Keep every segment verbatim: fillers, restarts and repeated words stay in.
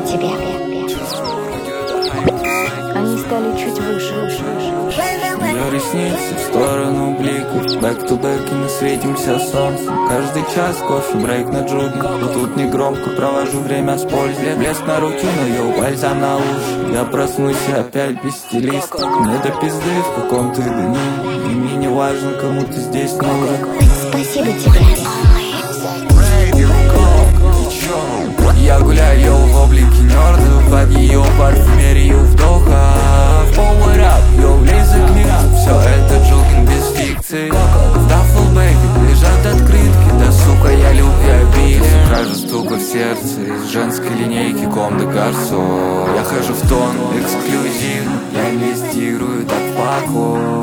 тебе. Они стали чуть выше. Ее ресницы в сторону бликают. Back to back и мы светимся солнцем. Каждый час кофе, брейк на джогинг. Но тут не громко, провожу время с пользой. Блеск на руки, но ее бальзам на уши. Я проснусь и опять без стилиста. Мне до пизды в каком-то дни. И мне не важно, кому ты здесь нужен. Спасибо тебе. Я гуляю в облике нерда, под ее парфюмерию вдоха. Power up, йо, влезай клик. Все это джогинг без фикции. В даффлбэге лежат открытки. Да сука, я любвеобилен. Сухожу стука в сердце из женской линейки Ком де Гарсо. Я хожу в тон эксклюзивно. Я инвестирую так пако.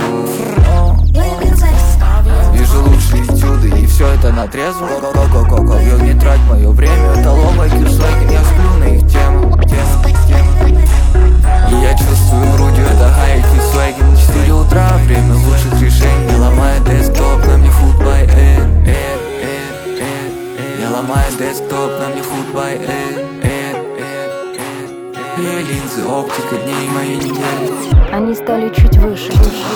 Вижу лучшие этюды, и все это на трезво. Ко-ко-ко-ко, не трать мое время. Это ловая киршлайк, я сплю на их тему. И я чувствую грудью, это хайки свайки. На четыре утра, время лучших решений. Я ломаю десктоп, на мне футбай, э, э, э, э, э. Я ломаю десктоп, на мне футбай, э, э, э, э. Ее линзы, оптика дней моей недели. Они стали чуть выше.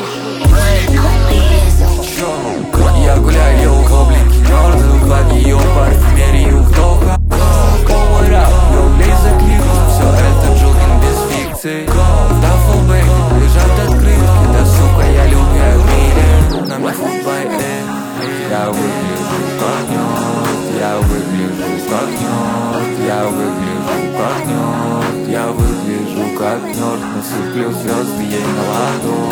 Я гуляю в облике нерда, под ее парфюмерию вдоха. Power up, йо, влезай клик. Все это джогинг без фикции. В даффлбэге лежат открытки. Да сука, я любвеобилен. На мне футбай, э. Я выгляжу как нерд. Я выгляжу как нерд. Я выгляжу как нерд. Я выгляжу как нерд. Насыплю звезды ей на ладонь.